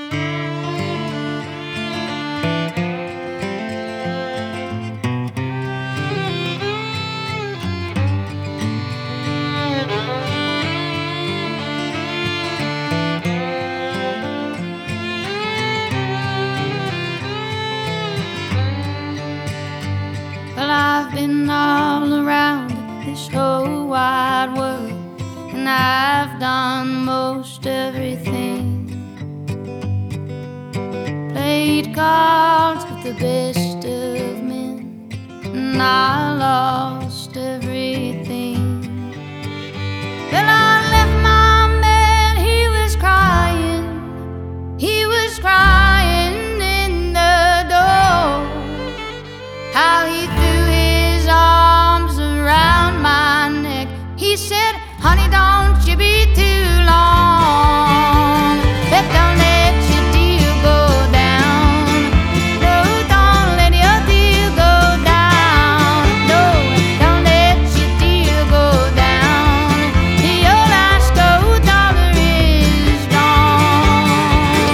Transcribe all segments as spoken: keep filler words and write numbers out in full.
Well, I've been all around this whole wide world, and I've done most everything. Played cards with the best of men, and I lost everything. Then I left my man, he was crying, he was crying in the door. How he threw his arms around my neck, he said, honey, don't you be too long. Let don't let your deal go down. No, don't let your deal go down. No, don't let your deal go down. Your last gold dollar is gone.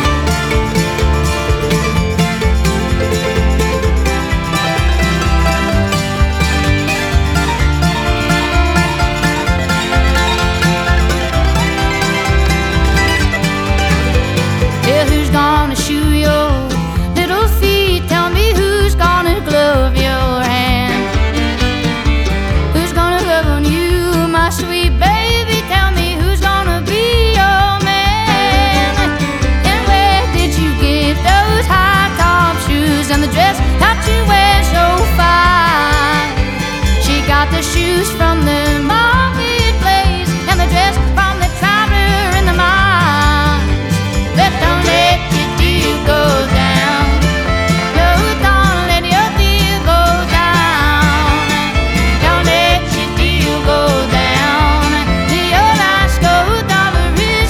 Yeah, who's gonna shoe your little feet? Tell me who's gonna glove your hand. Who's gonna love on you, my sweet baby? Tell me who's gonna be your man. And where did you get those high top shoes and the dress that you wear so fine? She got the shoes from the marketplace and the dress from the traveler in the mines. But don't let your deal go down. No, don't let your deal go down. Don't let your deal go down. Your last gold dollar is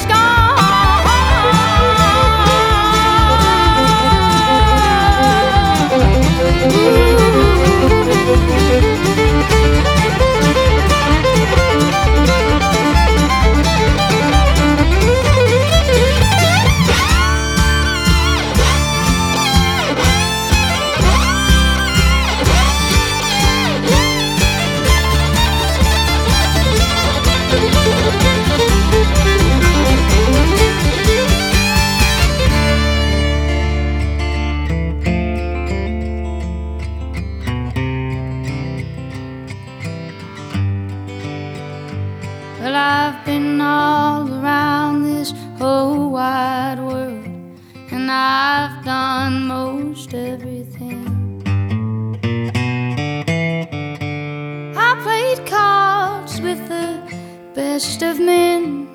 Well, I've been all around this whole wide world, and I've done most everything. I played cards with the best of men,